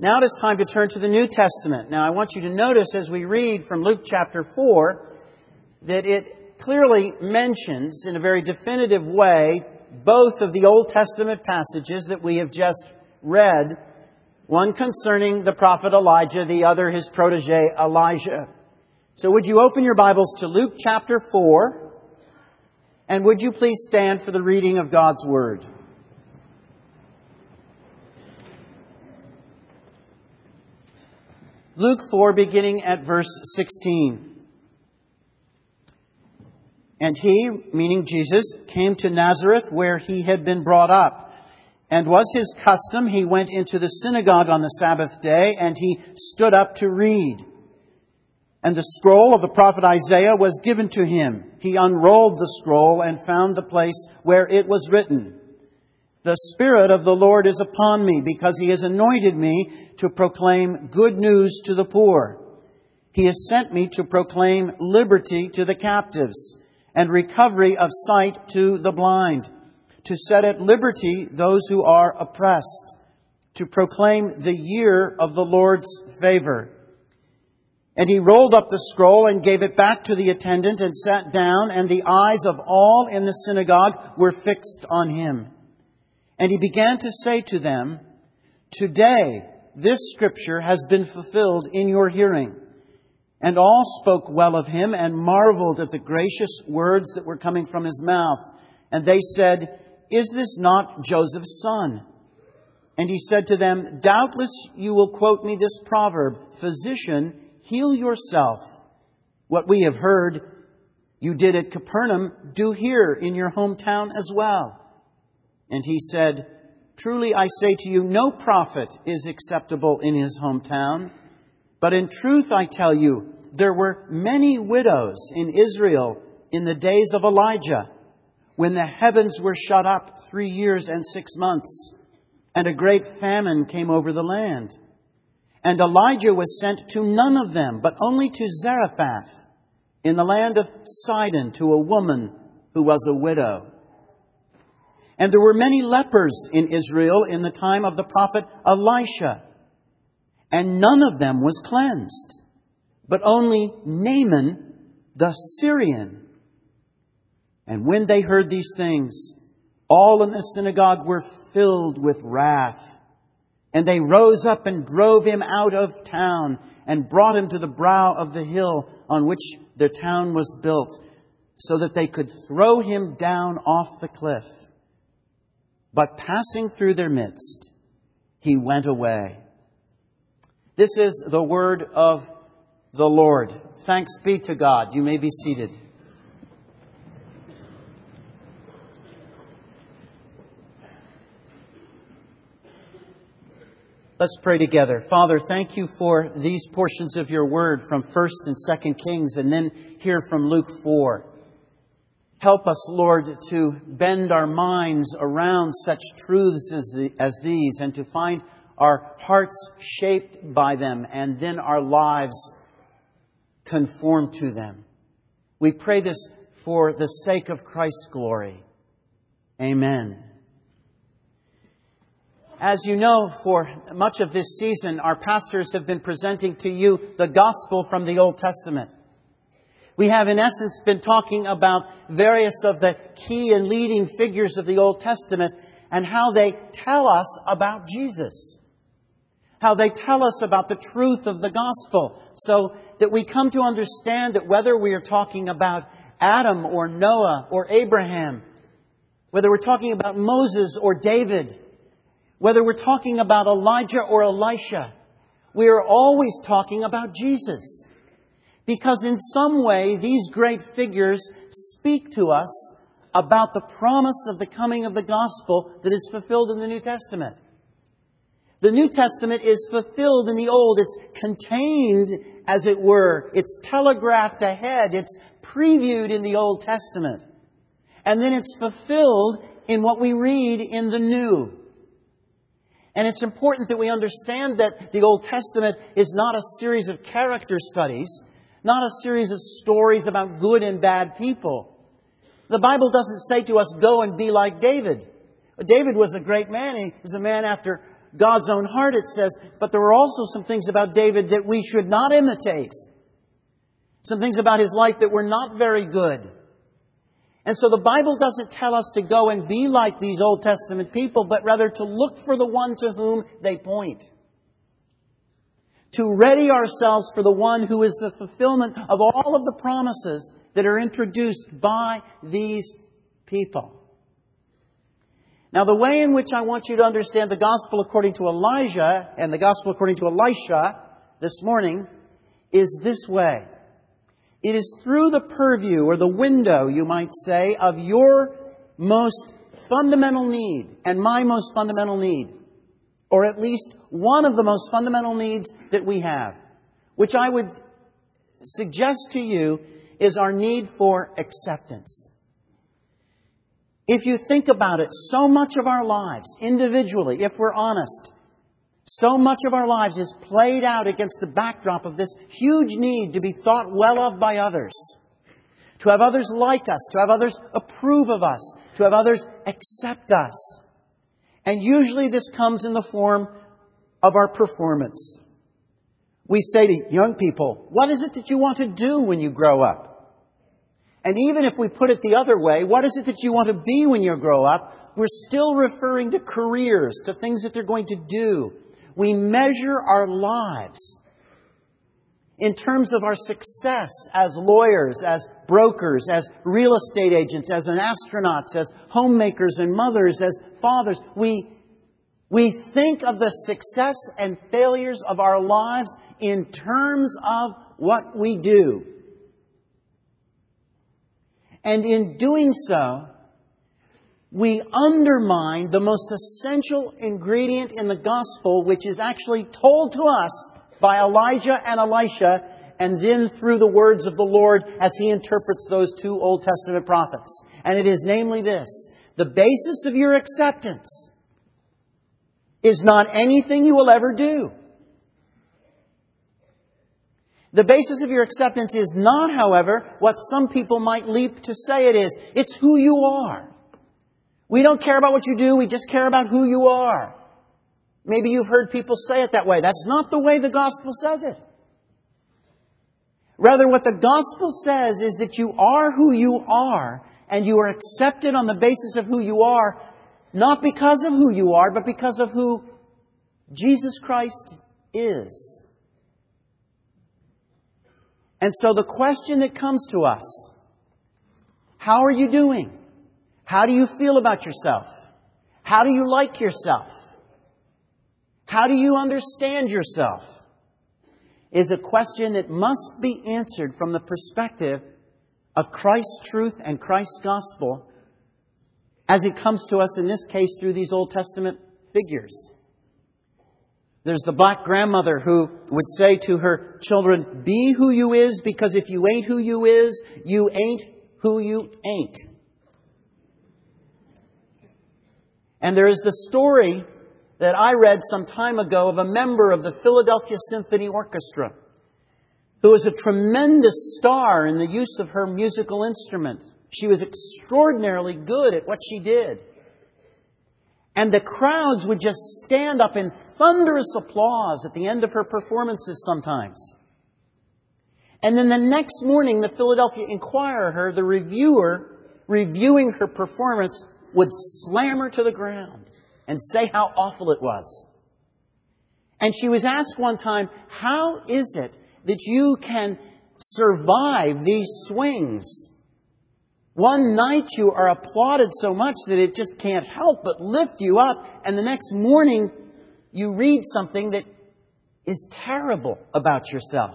Now it is time to turn to the New Testament. Now I want you to notice as we read from Luke chapter 4 that it clearly mentions in a very definitive way both of the Old Testament passages that we have just read, one concerning the prophet Elijah, the other his protege Elisha. So would you open your Bibles to Luke chapter 4, and would you please stand for the reading of God's Word. Luke 4, beginning at verse 16. And he, meaning Jesus, came to Nazareth where he had been brought up. And was his custom, he went into the synagogue on the Sabbath day, and he stood up to read. And the scroll of the prophet Isaiah was given to him. He unrolled the scroll and found the place where it was written, "The Spirit of the Lord is upon me, because He has anointed me to proclaim good news to the poor. He has sent me to proclaim liberty to the captives and recovery of sight to the blind, to set at liberty those who are oppressed, to proclaim the year of the Lord's favor." And he rolled up the scroll and gave it back to the attendant and sat down, and the eyes of all in the synagogue were fixed on him. And he began to say to them, "Today this scripture has been fulfilled in your hearing." And all spoke well of him and marveled at the gracious words that were coming from his mouth. And they said, "Is this not Joseph's son?" And he said to them, "Doubtless you will quote me this proverb, 'Physician, heal yourself. What we have heard you did at Capernaum, do here in your hometown as well." And he said, "Truly I say to you, no prophet is acceptable in his hometown. But in truth I tell you, there were many widows in Israel in the days of Elijah, when the heavens were shut up 3 years and 6 months, and a great famine came over the land. And Elijah was sent to none of them, but only to Zarephath, in the land of Sidon, to a woman who was a widow. And there were many lepers in Israel in the time of the prophet Elisha, and none of them was cleansed, but only Naaman the Syrian." And when they heard these things, all in the synagogue were filled with wrath. And they rose up and drove him out of town and brought him to the brow of the hill on which their town was built, so that they could throw him down off the cliff. But passing through their midst, he went away. This is the word of the Lord. Thanks be to God. You may be seated. Let's pray together. Father, thank you for these portions of your word from 1st and 2nd Kings, and then here from Luke 4. Help us, Lord, to bend our minds around such truths as these, and to find our hearts shaped by them, and then our lives conform to them. We pray this for the sake of Christ's glory. Amen. As you know, for much of this season, our pastors have been presenting to you the gospel from the Old Testament. We have, in essence, been talking about various of the key and leading figures of the Old Testament and how they tell us about Jesus. How they tell us about the truth of the gospel, so that we come to understand that whether we are talking about Adam or Noah or Abraham, whether we're talking about Moses or David, whether we're talking about Elijah or Elisha, we are always talking about Jesus. Because in some way, these great figures speak to us about the promise of the coming of the gospel that is fulfilled in the New Testament. The New Testament is fulfilled in the Old. It's contained, as it were. It's telegraphed ahead. It's previewed in the Old Testament. And then it's fulfilled in what we read in the New. And it's important that we understand that the Old Testament is not a series of character studies, not a series of stories about good and bad people. The Bible doesn't say to us, go and be like David. David was a great man. He was a man after God's own heart, it says, but there were also some things about David that we should not imitate. Some things about his life that were not very good. And so the Bible doesn't tell us to go and be like these Old Testament people, but rather to look for the one to whom they point. To ready ourselves for the one who is the fulfillment of all of the promises that are introduced by these people. Now, the way in which I want you to understand the Gospel according to Elijah and the Gospel according to Elisha this morning is this way. It is through the purview, or the window, you might say, of your most fundamental need and my most fundamental need, or at least one of the most fundamental needs that we have, which I would suggest to you is our need for acceptance. If you think about it, so much of our lives, individually, if we're honest, so much of our lives is played out against the backdrop of this huge need to be thought well of by others. To have others like us, to have others approve of us, to have others accept us. And usually this comes in the form of our performance. We say to young people, what is it that you want to do when you grow up? And even if we put it the other way, what is it that you want to be when you grow up? We're still referring to careers, to things that they're going to do. We measure our lives in terms of our success as lawyers, as brokers, as real estate agents, as astronauts, as homemakers and mothers, as fathers. We think of the success and failures of our lives in terms of what we do. And in doing so, we undermine the most essential ingredient in the gospel, which is actually told to us by Elijah and Elisha, and then through the words of the Lord as He interprets those two Old Testament prophets. And it is namely this: the basis of your acceptance is not anything you will ever do. The basis of your acceptance is not, however, what some people might leap to say it is. It's who you are. We don't care about what you do, we just care about who you are. Maybe you've heard people say it that way. That's not the way the gospel says it. Rather, what the gospel says is that you are who you are, and you are accepted on the basis of who you are, not because of who you are, but because of who Jesus Christ is. And so the question that comes to us, how are you doing? How do you feel about yourself? How do you like yourself? How do you understand yourself? Is a question that must be answered from the perspective of Christ's truth and Christ's gospel as it comes to us in this case through these Old Testament figures. There's the black grandmother who would say to her children, be who you is, because if you ain't who you is, you ain't who you ain't. And there is the story that I read some time ago of a member of the Philadelphia Symphony Orchestra who was a tremendous star in the use of her musical instrument. She was extraordinarily good at what she did. And the crowds would just stand up in thunderous applause at the end of her performances sometimes. And then the next morning, the Philadelphia Inquirer, the reviewer, reviewing her performance, would slam her to the ground and say how awful it was. And she was asked one time, how is it that you can survive these swings? One night you are applauded so much that it just can't help but lift you up. And the next morning you read something that is terrible about yourself.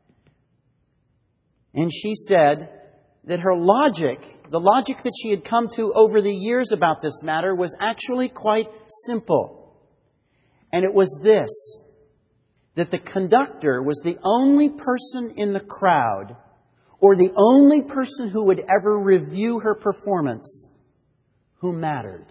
And she said that her logic, the logic that she had come to over the years about this matter, was actually quite simple. And it was this: that the conductor was the only person in the crowd, or the only person who would ever review her performance, who mattered.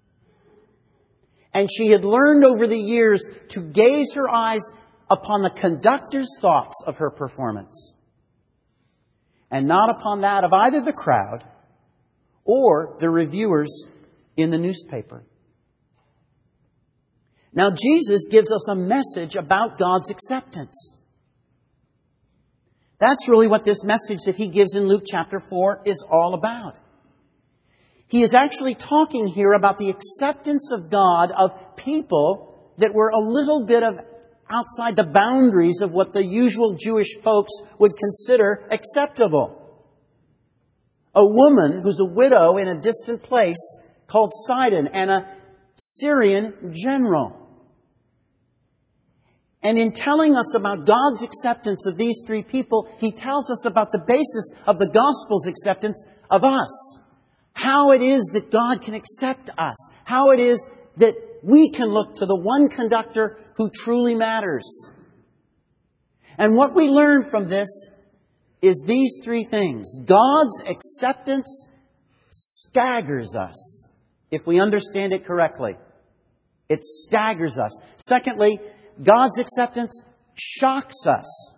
And she had learned over the years to gaze her eyes upon the conductor's thoughts of her performance, and not upon that of either the crowd or the reviewers in the newspaper. Now, Jesus gives us a message about God's acceptance. That's really what this message that He gives in Luke chapter 4 is all about. He is actually talking here about the acceptance of God of people that were a little bit of outside the boundaries of what the usual Jewish folks would consider acceptable. A woman who's a widow in a distant place called Sidon and a Syrian general. And in telling us about God's acceptance of these three people, He tells us about the basis of the gospel's acceptance of us. How it is that God can accept us. How it is that we can look to the one conductor who truly matters. And what we learn from this is these three things. God's acceptance staggers us, if we understand it correctly. It staggers us. Secondly, God's acceptance shocks us.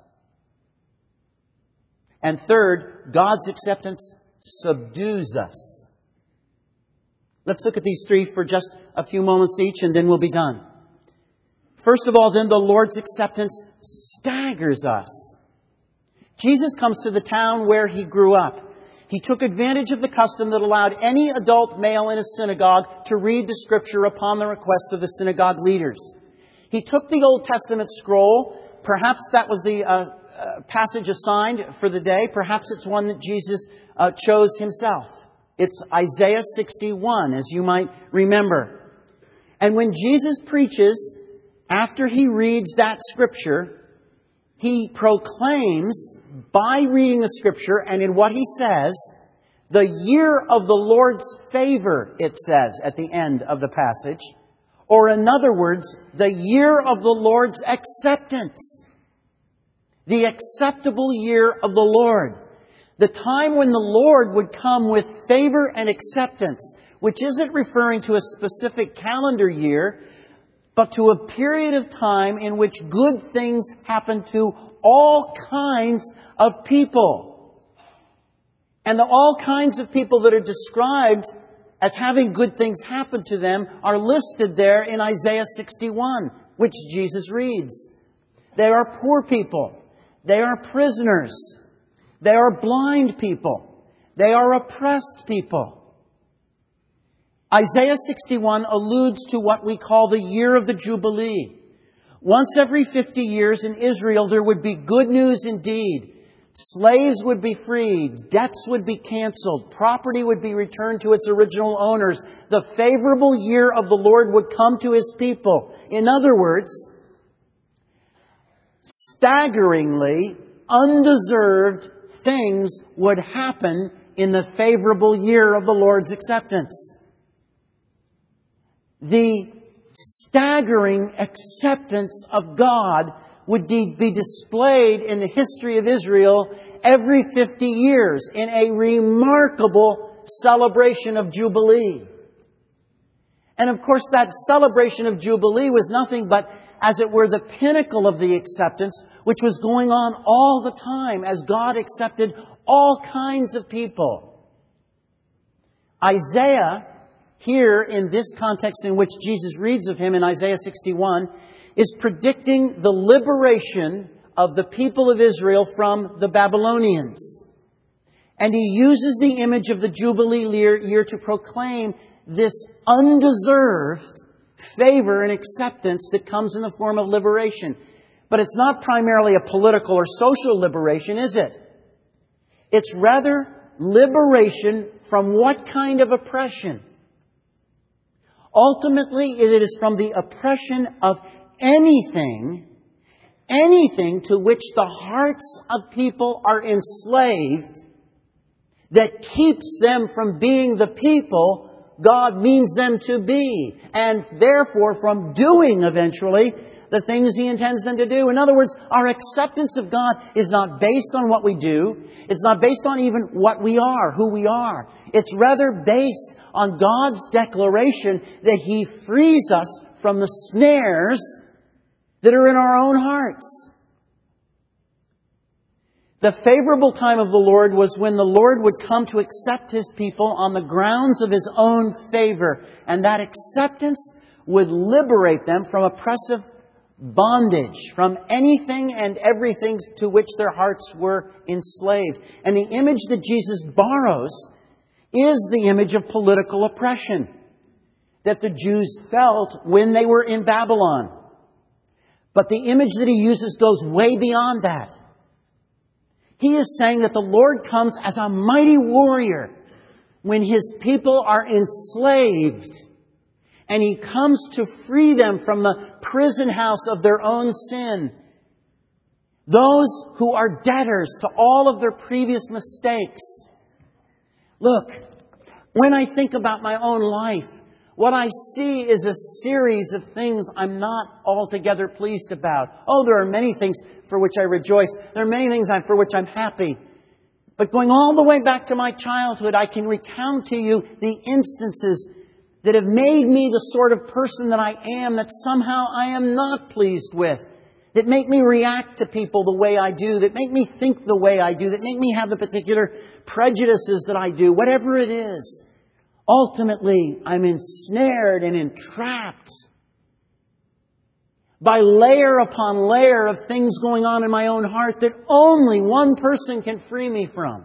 And third, God's acceptance subdues us. Let's look at these three for just a few moments each, and then we'll be done. First of all, then, the Lord's acceptance staggers us. Jesus comes to the town where He grew up. He took advantage of the custom that allowed any adult male in a synagogue to read the Scripture upon the request of the synagogue leaders. He took the Old Testament scroll. Perhaps that was the passage assigned for the day. Perhaps it's one that Jesus chose Himself. It's Isaiah 61, as you might remember. And when Jesus preaches, after He reads that Scripture, He proclaims, by reading the Scripture and in what He says, the year of the Lord's favor, it says at the end of the passage. Or in other words, the year of the Lord's acceptance. The acceptable year of the Lord. The time when the Lord would come with favor and acceptance, which isn't referring to a specific calendar year, but to a period of time in which good things happen to all kinds of people. And the all kinds of people that are described as having good things happen to them are listed there in Isaiah 61, which Jesus reads. They are poor people. They are prisoners. They are blind people. They are oppressed people. Isaiah 61 alludes to what we call the year of the Jubilee. Once every 50 years in Israel, there would be good news indeed. Slaves would be freed. Debts would be canceled. Property would be returned to its original owners. The favorable year of the Lord would come to His people. In other words, staggeringly undeserved things would happen in the favorable year of the Lord's acceptance. The staggering acceptance of God would be displayed in the history of Israel every 50 years in a remarkable celebration of Jubilee. And of course, that celebration of Jubilee was nothing but, as it were, the pinnacle of the acceptance, which was going on all the time as God accepted all kinds of people. Isaiah, here in this context in which Jesus reads of Him in Isaiah 61, is predicting the liberation of the people of Israel from the Babylonians. And he uses the image of the Jubilee year to proclaim this undeserved favor and acceptance that comes in the form of liberation. But it's not primarily a political or social liberation, is it? It's rather liberation from what kind of oppression? Ultimately, it is from the oppression of anything to which the hearts of people are enslaved that keeps them from being the people God means them to be, and therefore from doing eventually the things He intends them to do. In other words, our acceptance of God is not based on what we do. It's not based on even what we are, who we are. It's rather based on God's declaration that He frees us from the snares that are in our own hearts. The favorable time of the Lord was when the Lord would come to accept His people on the grounds of His own favor. And that acceptance would liberate them from oppressive bondage, from anything and everything to which their hearts were enslaved. And the image that Jesus borrows is the image of political oppression that the Jews felt when they were in Babylon. But the image that he uses goes way beyond that. He is saying that the Lord comes as a mighty warrior when His people are enslaved. And He comes to free them from the prison house of their own sin. Those who are debtors to all of their previous mistakes. Look, when I think about my own life, what I see is a series of things I'm not altogether pleased about. Oh, there are many things for which I rejoice. There are many things for which I'm happy. But going all the way back to my childhood, I can recount to you the instances that have made me the sort of person that I am, that somehow I am not pleased with, that make me react to people the way I do, that make me think the way I do, that make me have the particular prejudices that I do, whatever it is. Ultimately, I'm ensnared and entrapped by layer upon layer of things going on in my own heart that only one person can free me from.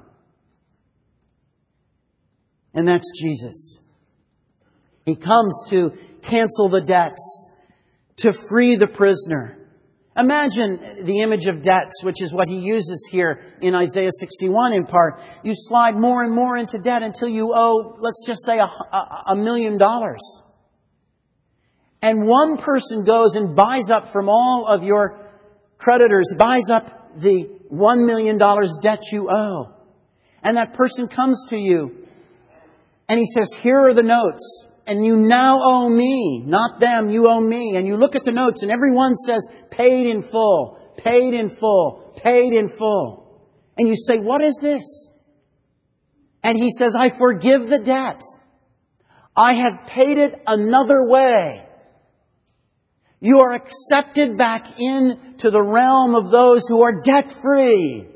And that's Jesus. He comes to cancel the debts, to free the prisoner. Imagine the image of debts, which is what he uses here in Isaiah 61 in part. You slide more and more into debt until you owe, let's just say, $1 million. And one person goes and buys up from all of your creditors, buys up the $1 million debt you owe. And that person comes to you and he says, here are the notes. And you now owe me, not them, you owe me. And you look at the notes and every one says, paid in full, paid in full, paid in full. And you say, what is this? And he says, I forgive the debt. I have paid it another way. You are accepted back into the realm of those who are debt-free.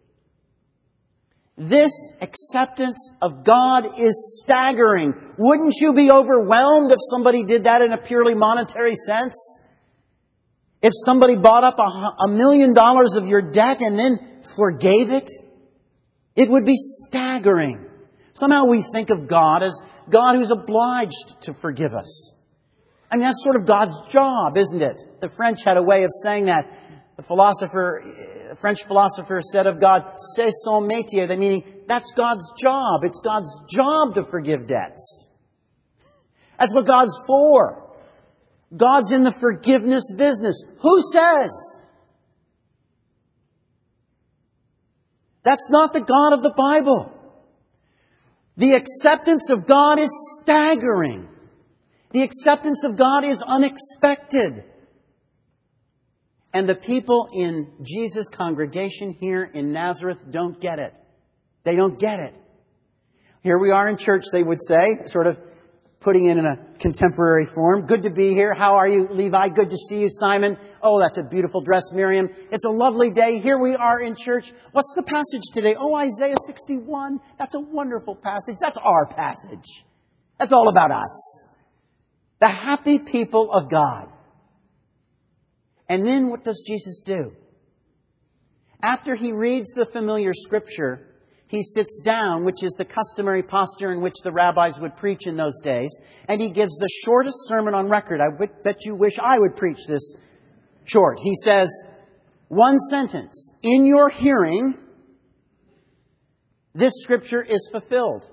This acceptance of God is staggering. Wouldn't you be overwhelmed if somebody did that in a purely monetary sense? If somebody bought up $1 million of your debt and then forgave it? It would be staggering. Somehow we think of God as God who's obliged to forgive us. I mean, that's sort of God's job, isn't it? The French had a way of saying that. The French philosopher said of God, c'est son métier, meaning that's God's job. It's God's job to forgive debts. That's what God's for. God's in the forgiveness business. Who says? That's not the God of the Bible. The acceptance of God is staggering. The acceptance of God is unexpected. And the people in Jesus' congregation here in Nazareth don't get it. They don't get it. Here we are in church, they would say, sort of putting it in a contemporary form. Good to be here. How are you, Levi? Good to see you, Simon. Oh, that's a beautiful dress, Miriam. It's a lovely day. Here we are in church. What's the passage today? Oh, Isaiah 61. That's a wonderful passage. That's our passage. That's all about us. The happy people of God. And then what does Jesus do? After he reads the familiar scripture, he sits down, which is the customary posture in which the rabbis would preach in those days, and he gives the shortest sermon on record. I bet you wish I would preach this short. He says, one sentence, in your hearing, this scripture is fulfilled.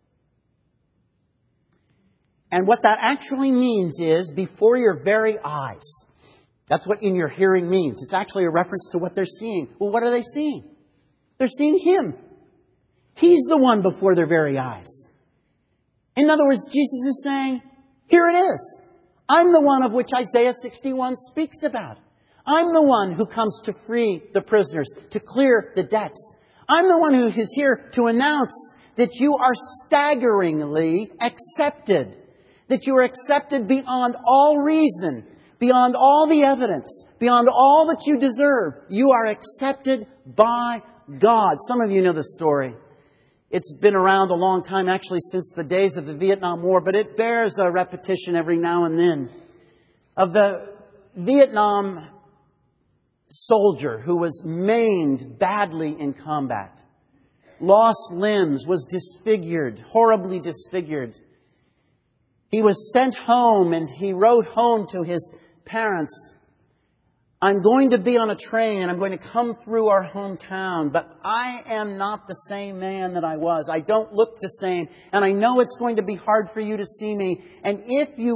And what that actually means is before your very eyes. That's what in your hearing means. It's actually a reference to what they're seeing. Well, what are they seeing? They're seeing Him. He's the one before their very eyes. In other words, Jesus is saying, here it is. I'm the one of which Isaiah 61 speaks about. I'm the one who comes to free the prisoners, to clear the debts. I'm the one who is here to announce that you are staggeringly accepted. That you are accepted beyond all reason. Beyond all the evidence, beyond all that you deserve, you are accepted by God. Some of you know the story. It's been around a long time, actually since the days of the Vietnam War, but it bears a repetition every now and then of the Vietnam soldier who was maimed badly in combat, lost limbs, was disfigured, horribly disfigured. He was sent home and he wrote home to his parents, "I'm going to be on a train and I'm going to come through our hometown, but I am not the same man that I was. I don't look the same, and I know it's going to be hard for you to see me. And if you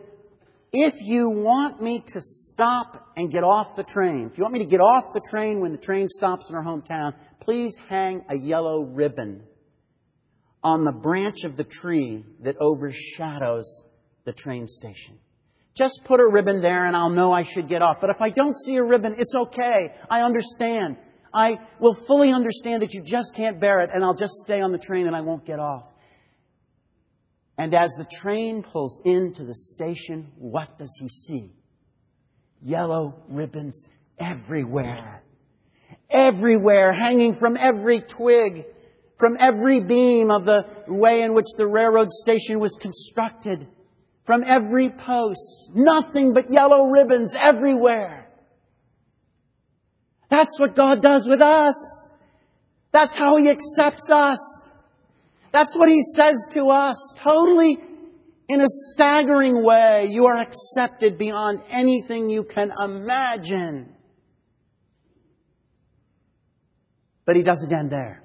want me to stop and get off the train, if you want me to get off the train when the train stops in our hometown, please hang a yellow ribbon on the branch of the tree that overshadows the train station. Just put a ribbon there and I'll know I should get off. But if I don't see a ribbon, it's okay. I understand. I will fully understand that you just can't bear it, and I'll just stay on the train and I won't get off." And as the train pulls into the station, what does he see? Yellow ribbons everywhere. Everywhere, hanging from every twig, from every beam of the way in which the railroad station was constructed, from every post. Nothing but yellow ribbons everywhere. That's what God does with us. That's how He accepts us. That's what He says to us, totally in a staggering way. You are accepted beyond anything you can imagine. But He doesn't end there.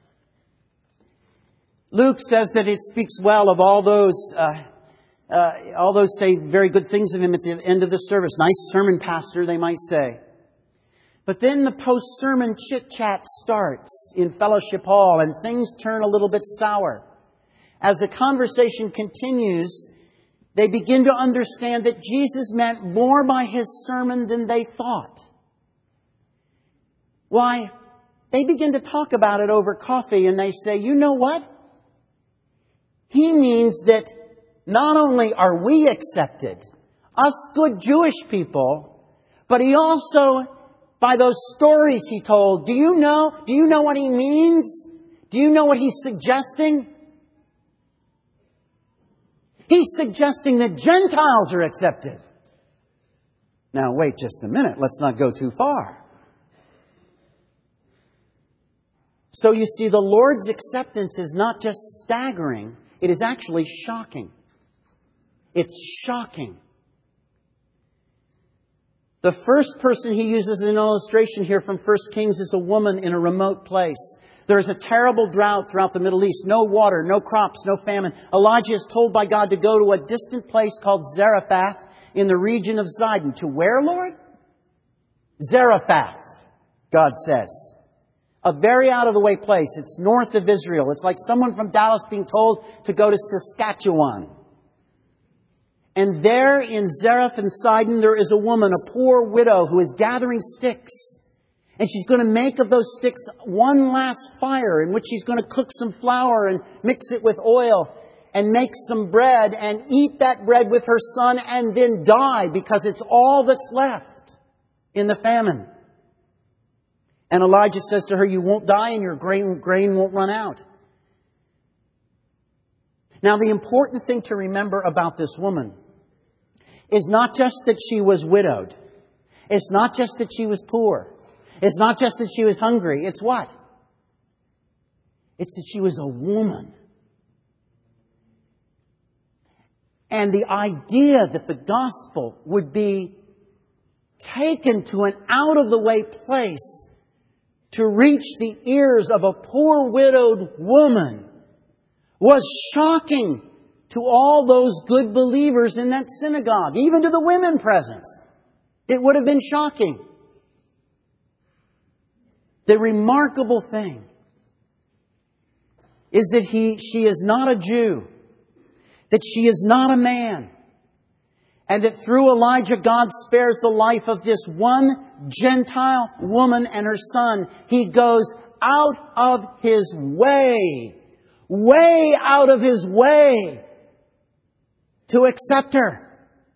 Luke says that it speaks well of all those say very good things of Him at the end of the service. Nice sermon, pastor, they might say. But then the post-sermon chit-chat starts in Fellowship Hall and things turn a little bit sour. As the conversation continues, they begin to understand that Jesus meant more by His sermon than they thought. Why? They begin to talk about it over coffee and they say, "You know what? He means that not only are we accepted, us good Jewish people, but He also, by those stories He told, do you know what He means? Do you know what He's suggesting? He's suggesting that Gentiles are accepted." Now wait just a minute, let's not go too far. So you see, the Lord's acceptance is not just staggering, it is actually shocking. It's shocking. The first person He uses as an illustration here from 1 Kings is a woman in a remote place. There is a terrible drought throughout the Middle East. No water, no crops, no famine. Elijah is told by God to go to a distant place called Zarephath in the region of Sidon. To where, Lord? Zarephath, God says. A very out-of-the-way place. It's north of Israel. It's like someone from Dallas being told to go to Saskatchewan. And there in Zarephath and Sidon, there is a woman, a poor widow, who is gathering sticks. And she's going to make of those sticks one last fire in which she's going to cook some flour and mix it with oil and make some bread and eat that bread with her son and then die because it's all that's left in the famine. And Elijah says to her, "You won't die and your grain won't run out." Now, the important thing to remember about this woman is not just that she was widowed. It's not just that she was poor. It's not just that she was hungry. It's what? It's that she was a woman. And the idea that the gospel would be taken to an out-of-the-way place to reach the ears of a poor widowed woman was shocking to all those good believers in that synagogue, even to the women present. It would have been shocking. The remarkable thing is that she is not a Jew, that she is not a man, and that through Elijah God spares the life of this one Gentile woman and her son. He goes out of His way out of His way to accept her.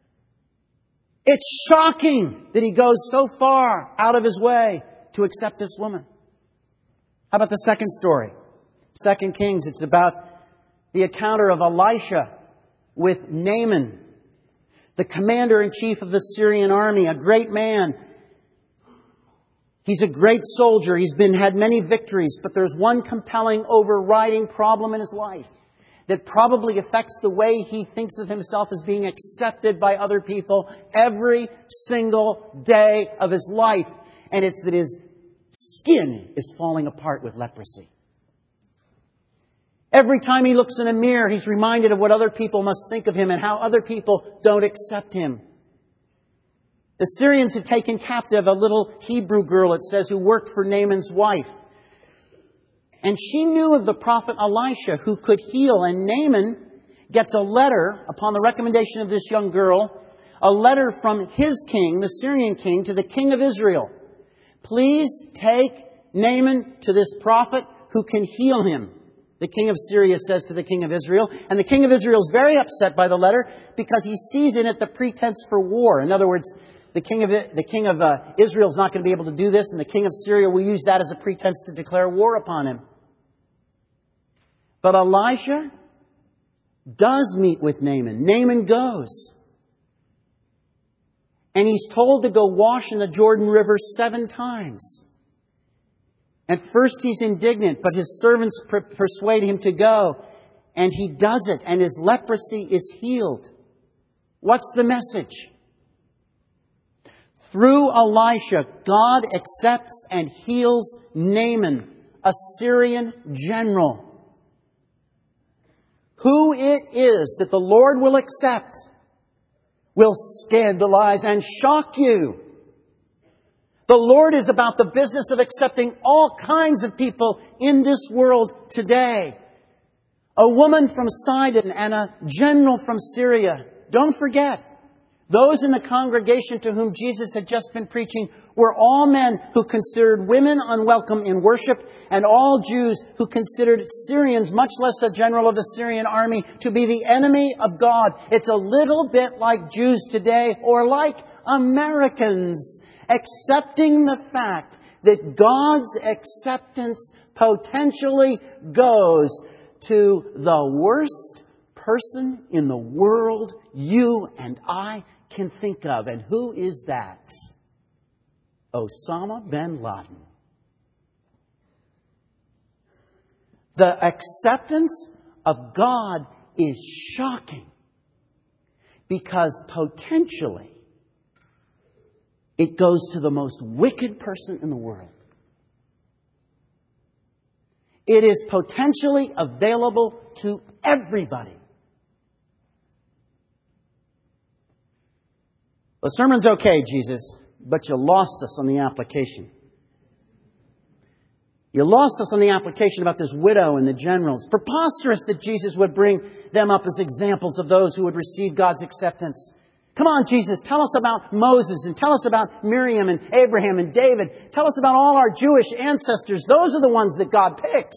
It's shocking that He goes so far out of His way to accept this woman. How about the second story? 2 Kings. It's about the encounter of Elisha with Naaman, the commander-in-chief of the Syrian army, a great man. He's a great soldier. He's had many victories, but there's one compelling, overriding problem in his life that probably affects the way he thinks of himself as being accepted by other people every single day of his life. And it's that his skin is falling apart with leprosy. Every time he looks in a mirror, he's reminded of what other people must think of him and how other people don't accept him. The Syrians had taken captive a little Hebrew girl, it says, who worked for Naaman's wife. And she knew of the prophet Elisha who could heal. And Naaman gets a letter upon the recommendation of this young girl, a letter from his king, the Syrian king, to the king of Israel. Please take Naaman to this prophet who can heal him. The king of Syria says to the king of Israel. And the king of Israel is very upset by the letter because he sees in it the pretense for war. In other words, the king of Israel is not going to be able to do this, and the king of Syria will use that as a pretense to declare war upon him. But Elisha does meet with Naaman. Naaman goes. And he's told to go wash in the Jordan River 7 times. At first he's indignant, but his servants persuade him to go. And he does it, and his leprosy is healed. What's the message? Through Elisha, God accepts and heals Naaman, a Syrian general. Who it is that the Lord will accept will scandalize and shock you. The Lord is about the business of accepting all kinds of people in this world today. A woman from Sidon and a general from Syria. Don't forget, those in the congregation to whom Jesus had just been preaching were all men who considered women unwelcome in worship, and all Jews who considered Syrians, much less a general of the Syrian army, to be the enemy of God. It's a little bit like Jews today, or like Americans, accepting the fact that God's acceptance potentially goes to the worst person in the world you and I can think of. And who is that? Osama bin Laden. The acceptance of God is shocking because potentially it goes to the most wicked person in the world. It is potentially available to everybody. The sermon's okay, Jesus, but you lost us on the application. You lost us on the application about this widow and the generals. Preposterous that Jesus would bring them up as examples of those who would receive God's acceptance. Come on, Jesus, tell us about Moses and tell us about Miriam and Abraham and David. Tell us about all our Jewish ancestors. Those are the ones that God picks.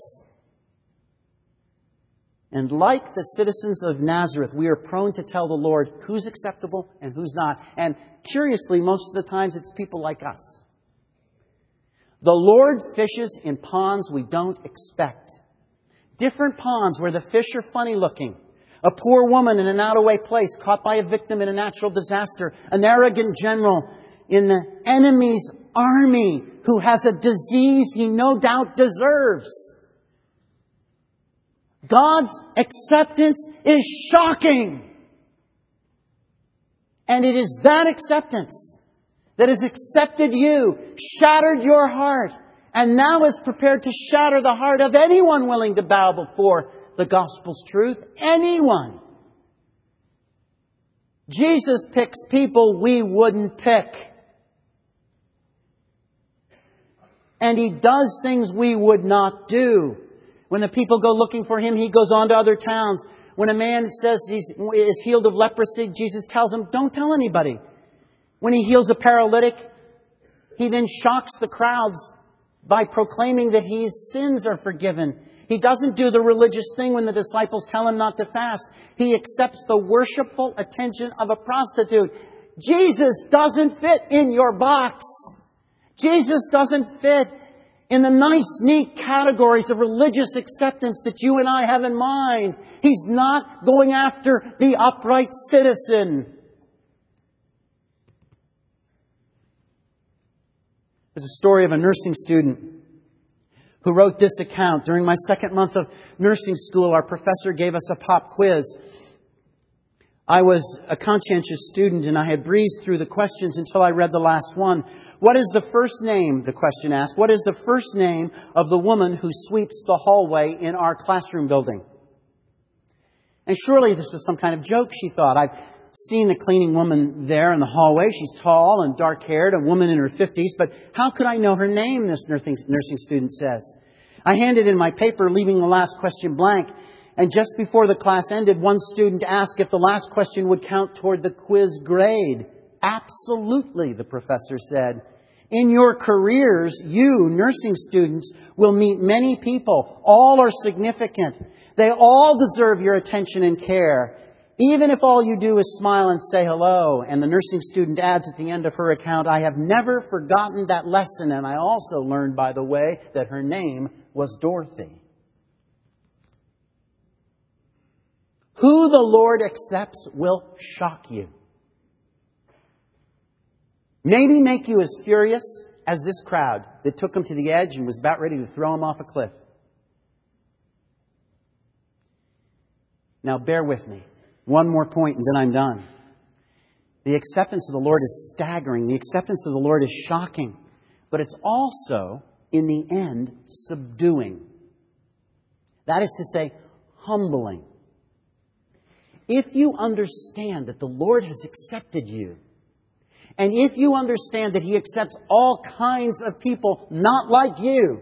And like the citizens of Nazareth, we are prone to tell the Lord who's acceptable and who's not. And curiously, most of the times it's people like us. The Lord fishes in ponds we don't expect. Different ponds where the fish are funny looking. A poor woman in an out-of-way place caught by a victim in a natural disaster. An arrogant general in the enemy's army who has a disease he no doubt deserves. God's acceptance is shocking. And it is that acceptance that has accepted you, shattered your heart, and now is prepared to shatter the heart of anyone willing to bow before the gospel's truth. Anyone. Jesus picks people we wouldn't pick. And He does things we would not do. When the people go looking for Him, He goes on to other towns. When a man says he is healed of leprosy, Jesus tells him, don't tell anybody. When He heals a paralytic, He then shocks the crowds by proclaiming that his sins are forgiven. He doesn't do the religious thing when the disciples tell Him not to fast. He accepts the worshipful attention of a prostitute. Jesus doesn't fit in your box. Jesus doesn't fit in the nice, neat categories of religious acceptance that you and I have in mind. He's not going after the upright citizen. There's a story of a nursing student who wrote this account. During my second month of nursing school, our professor gave us a pop quiz. I was a conscientious student and I had breezed through the questions until I read the last one. What is the first name, the question asked, what is the first name of the woman who sweeps the hallway in our classroom building? And surely this was some kind of joke, she thought. I've seen the cleaning woman there in the hallway. She's tall and dark-haired, a woman in her 50s. But how could I know her name, this nursing student says. I handed in my paper, leaving the last question blank. And just before the class ended, one student asked if the last question would count toward the quiz grade. Absolutely, the professor said. In your careers, you, nursing students, will meet many people. All are significant. They all deserve your attention and care. Even if all you do is smile and say hello. And the nursing student adds at the end of her account, I have never forgotten that lesson. And I also learned, by the way, that her name was Dorothy. Who the Lord accepts will shock you. Maybe make you as furious as this crowd that took him to the edge and was about ready to throw him off a cliff. Now bear with me. One more point and then I'm done. The acceptance of the Lord is staggering. The acceptance of the Lord is shocking. But it's also, in the end, subduing. That is to say, humbling. If you understand that the Lord has accepted you, and if you understand that He accepts all kinds of people not like you,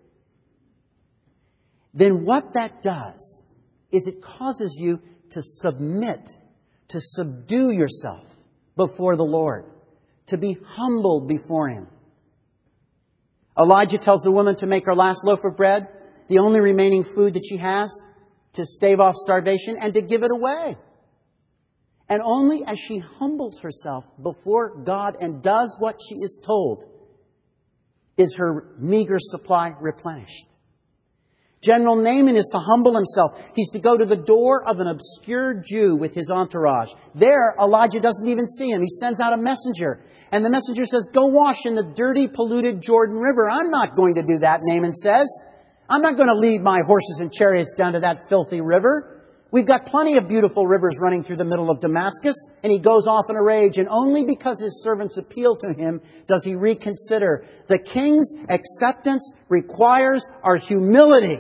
then what that does is it causes you to submit, to subdue yourself before the Lord, to be humbled before Him. Elijah tells the woman to make her last loaf of bread, the only remaining food that she has, to stave off starvation and to give it away. And only as she humbles herself before God and does what she is told is her meager supply replenished. General Naaman is to humble himself. He's to go to the door of an obscure Jew with his entourage. There, Elijah doesn't even see him. He sends out a messenger. And the messenger says, go wash in the dirty, polluted Jordan River. I'm not going to do that, Naaman says. I'm not going to lead my horses and chariots down to that filthy river. We've got plenty of beautiful rivers running through the middle of Damascus. And he goes off in a rage. And only because his servants appeal to him does he reconsider. The king's acceptance requires our humility.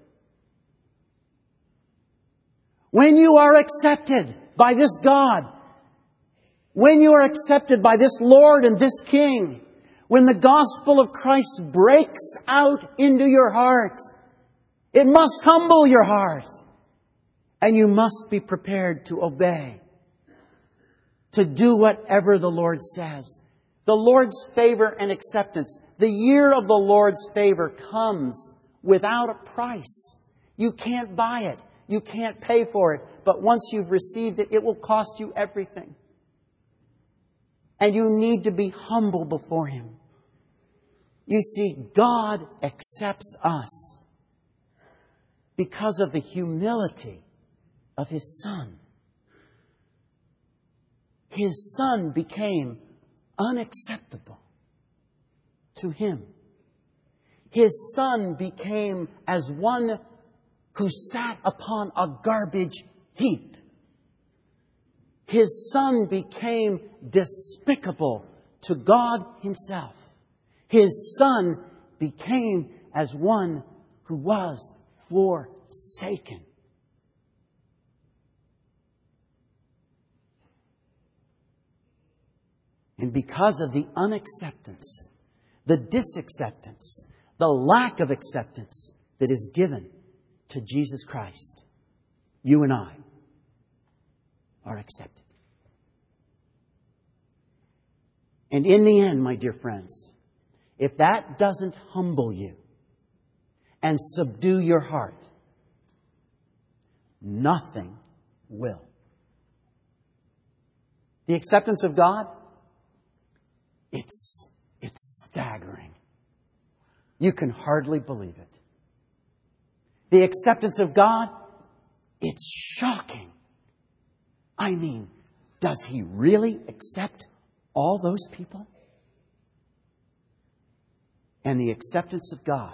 When you are accepted by this God, when you are accepted by this Lord and this King, when the gospel of Christ breaks out into your heart, it must humble your heart. And you must be prepared to obey, to do whatever the Lord says. The Lord's favor and acceptance, the year of the Lord's favor comes without a price. You can't buy it. You can't pay for it. But once you've received it, it will cost you everything. And you need to be humble before Him. You see, God accepts us because of the humility of His Son. His Son became unacceptable to Him. His Son became as one who sat upon a garbage heap. His Son became despicable to God Himself. His Son became as one who was forsaken. And because of the unacceptance, the disacceptance, the lack of acceptance that is given to Jesus Christ, you and I are accepted. And in the end, my dear friends, if that doesn't humble you and subdue your heart, nothing will. The acceptance of God, it's staggering. You can hardly believe it. The acceptance of God, it's shocking. I mean, does He really accept all those people? And the acceptance of God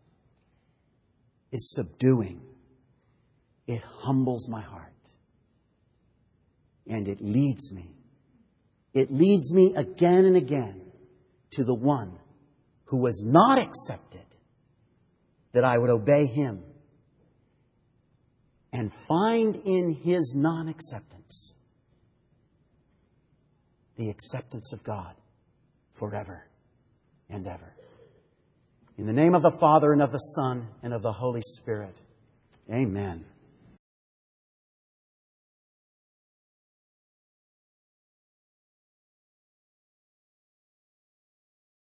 is subduing. It humbles my heart. And it leads me. It leads me again and again to the one who was not accepted, that I would obey Him and find in His non-acceptance the acceptance of God forever and ever. In the name of the Father, and of the Son, and of the Holy Spirit. Amen.